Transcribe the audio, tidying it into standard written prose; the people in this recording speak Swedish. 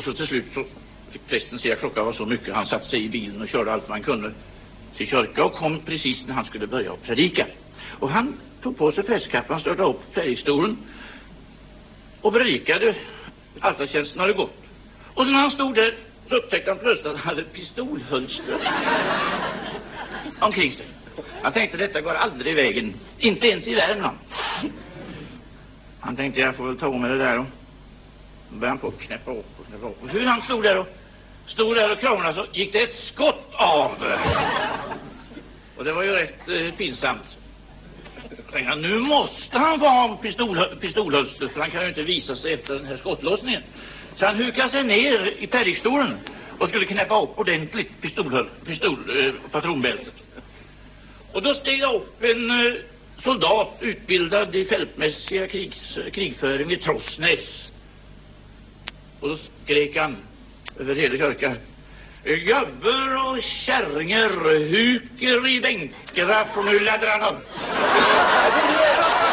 Och så till slut så fick prästen se att klockan var så mycket. Han satte sig i bilen och körde allt man kunde till kyrka och kom precis när han skulle börja att predika. Och han tog på sig prästkappan, störtade upp predikstolen och predikade. Altartjänsten hade gått. Och så när han stod där så upptäckte han plötsligt att han hade pistolhölster omkring sig. Han tänkte, detta går aldrig i vägen, inte ens i Värmland. Han tänkte, jag får väl ta med det där. Och då började han på att knäppa upp och knäppa upp. Och hur han stod där och krånglade så gick det ett skott av. Och det var ju rätt pinsamt. Tänkte, nu måste han vara pistolhölster, för han kan ju inte visa sig efter den här skottlossningen. Så han hukade sig ner i predikstolen och skulle knäppa upp ordentligt patronbältet. Och då steg det upp en soldat utbildad i fältmässiga krigföring vid Trossnäs. Och då skrek han över hela kyrkan: gubbar och kärringar, huker i bänkarna från nu laddrar han upp.